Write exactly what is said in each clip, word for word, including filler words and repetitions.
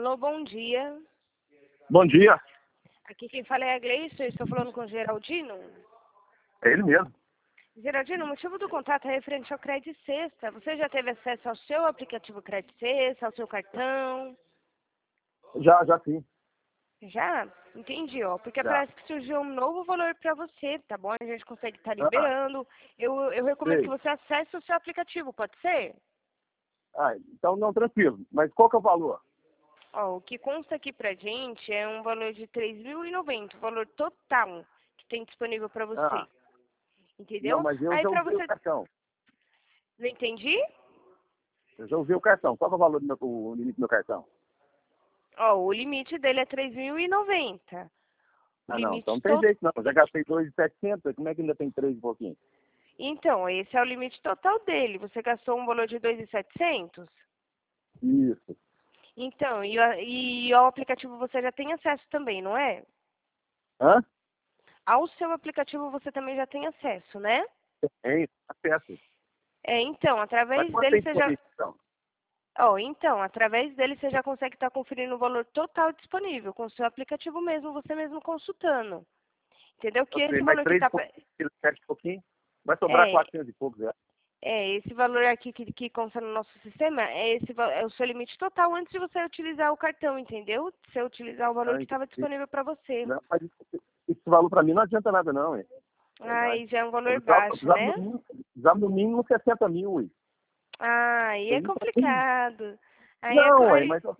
Alô, bom dia. Bom dia. Aqui quem fala é a Gleice, eu estou falando com o Geraldino. É ele mesmo. Geraldino, o motivo do contato é referente ao Crédito Sexta. Você já teve acesso ao seu aplicativo Crédito Sexta, ao seu cartão? Já, já sim. Já? Entendi, ó. Porque Já. parece que surgiu um novo valor para você, tá bom? A gente consegue estar Ah, liberando. Eu, eu recomendo que sei. você acesse o seu aplicativo, pode ser? Ah, então não, tranquilo. Mas qual que é o valor? Ó, o que consta aqui pra gente é um valor de três mil e noventa, o valor total que tem disponível para você. Ah, não, Entendeu? mas eu Aí já pra usei o você... cartão. Não entendi? Eu já usei o cartão. Qual que é o valor do meu, o limite do meu cartão? Ó, o limite dele é três mil e noventa. O Ah, não. Então limite não tem total... jeito, não. Eu já gastei dois mil e setecentos. Como é que ainda tem três e pouquinho? Então, esse é o limite total dele. Você gastou um valor de dois mil e setecentos? Isso. Então, e, a- e ao aplicativo você já tem acesso também, não é? Hã? Ao seu aplicativo você também já tem acesso, né? Tem. Acesso. É, então, Mas através quanto dele tem você já... disponível, então? Ó, então, através dele você já consegue estar conferindo o valor total disponível, com o seu aplicativo mesmo, você mesmo consultando. Entendeu? Que Eu sei, esse mais valor que três e tá... pouquinho, sete e pouquinho. Vai sobrar É, quatrocentos e poucos reais. é, esse valor aqui que, que consta no nosso sistema é, esse, va- é o seu limite total antes de você utilizar o cartão, entendeu? Se você utilizar o valor Ah, que estava entendi. disponível para você. Não, mas esse, esse valor para mim não adianta nada, não, hein? Verdade. Aí já é um Eu valor precisava, eu baixo, precisava né? no mínimo, precisava no mínimo sessenta mil, ué. Ah, aí é Aí, pra mim, complicado. Aí é, co- não, ué, aí, mas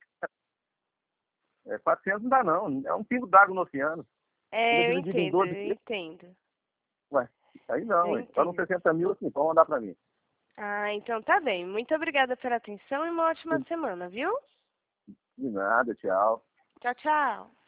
é, quatrocentos não dá, não. É um pingo d'água no oceano. Ainda é, eu dividido em entendo, doze eu vezes, entendo. ué. Aí não, Eu ué. Só no entendo. sessenta mil, assim, pode mandar para mim. Ah, então tá bem. Muito obrigada pela atenção e uma ótima semana, viu? De nada, tchau. Tchau, tchau.